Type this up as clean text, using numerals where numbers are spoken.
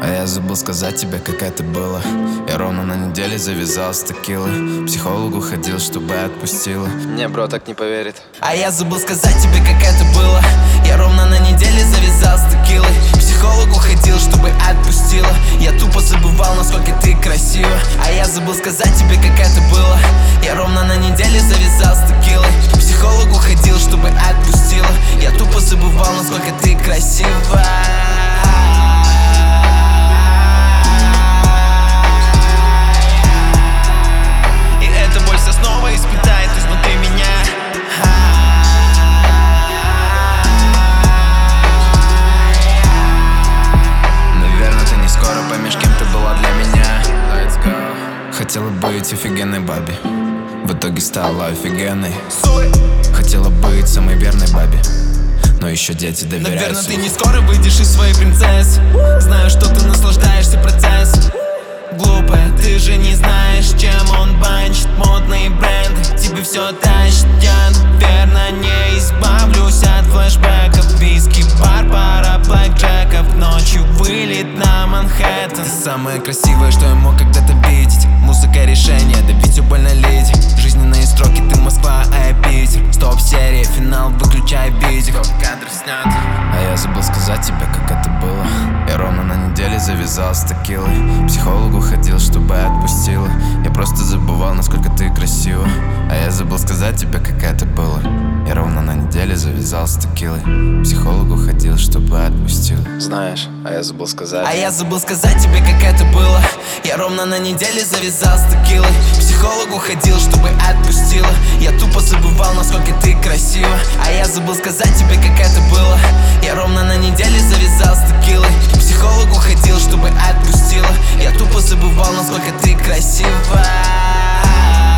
А я забыл сказать тебе, как это было. Я ровно на неделе завязал с текилой. К психологу ходил, чтобы отпустила. Не, бро, так не поверит. А я забыл сказать тебе, как это было. Я ровно на неделе завязал с текилой. К психологу ходил, чтобы отпустила. Я тупо забывал, насколько ты красива. А я забыл сказать тебе, как это было. Я ровно на неделе завязал с текилой. К психологу ходил, чтобы отпустила. Я тупо забывал, насколько ты красива. Испытает изнутри меня. Наверное, ты не скоро поймешь, кем ты была для меня. Let's go. Хотела быть офигенной бабе, в итоге стала офигенной. Хотела быть самой верной бабе, но еще дети доверяют. Наверное, ты не скоро выйдешь из своей принцессы. Знаю, что ты наслаждаешься процессом. Глупая, ты же не знаешь, чем он банчит. Модные бренды тебе все тащит. Я, наверное, не избавлюсь от флешбеков. Виски, бар, пара блэкджеков. Ночью вылет на Манхэттен. Ты самое красивое, что я мог когда-то видеть. Музыка решение, да ведь все больно леди. Жизненные строки, ты Москва, а я Питер. Стоп-серия, финал, выключай видео. Кадр снят. А я забыл сказать тебе, как это было. Я ровно на неделе завязал с текилой. К психологу ходил, чтобы отпустила. Я просто забывал, насколько ты красива. А я забыл сказать тебе, как это было. Я ровно на неделе завязал с текилой. К психологу ходил, чтобы отпустила. Знаешь, а я забыл сказать. А я забыл сказать тебе, как это было. Я ровно на неделе завязал с текилой. К психологу ходил, чтобы отпустила. Я тупо забывал, насколько ты красива. А я забыл сказать тебе, как это было. Я ровно на неделе завязал с текилой. К психологу ходил, чтобы отпустила. Я тупо забывал, насколько ты красива.